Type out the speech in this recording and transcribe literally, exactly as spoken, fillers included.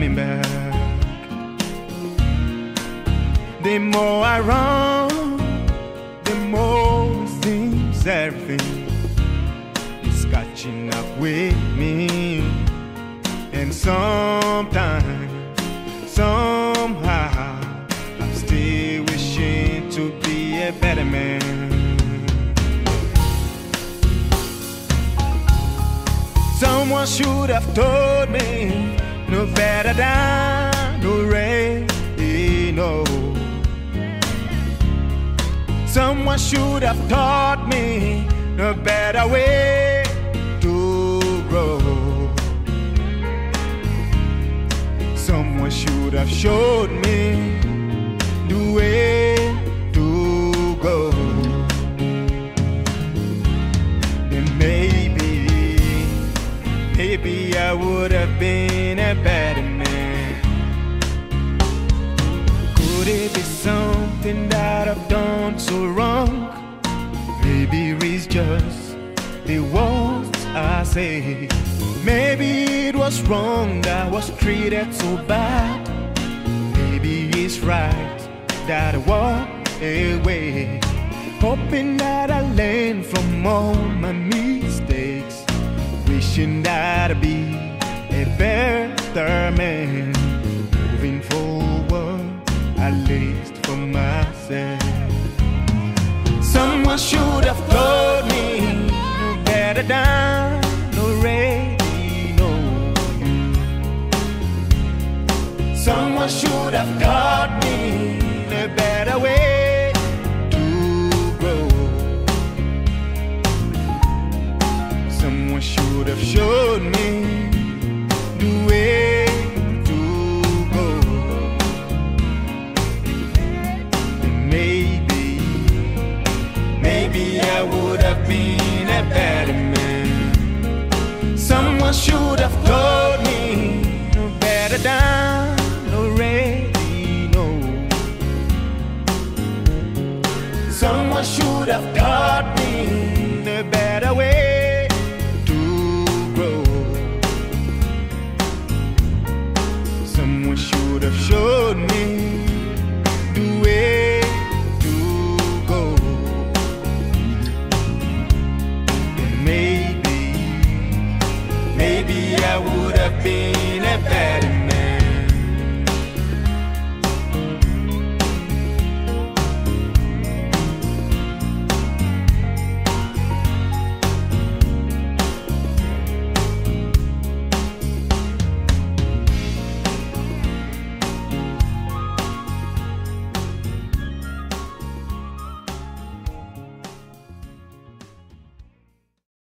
coming back. The more I run, the more it seems everything is catching up with me. And sometimes, somehow, I'm still wishing to be a better man. Someone should have told me no better than no rain, no. Someone should have taught me no better way to grow. Someone should have showed me the way to go. And maybe, maybe I would have been a better man. Could it be something that I've done so wrong? Maybe it's just the words I say. Maybe it was wrong that I was treated so bad. Maybe it's right that I walked away, hoping that I learn from all my mistakes, wishing that I'd be a better man, moving forward, at least for myself. Someone should have told me no better than already know. Someone should have taught me a better way to grow. Someone should have showed me the way to go. And maybe, maybe I would have been a better man. Someone should have told me no better than already know. Someone should have taught me a better way to grow. Someone should have showed me the way to go. And maybe, maybe I would have been a better man.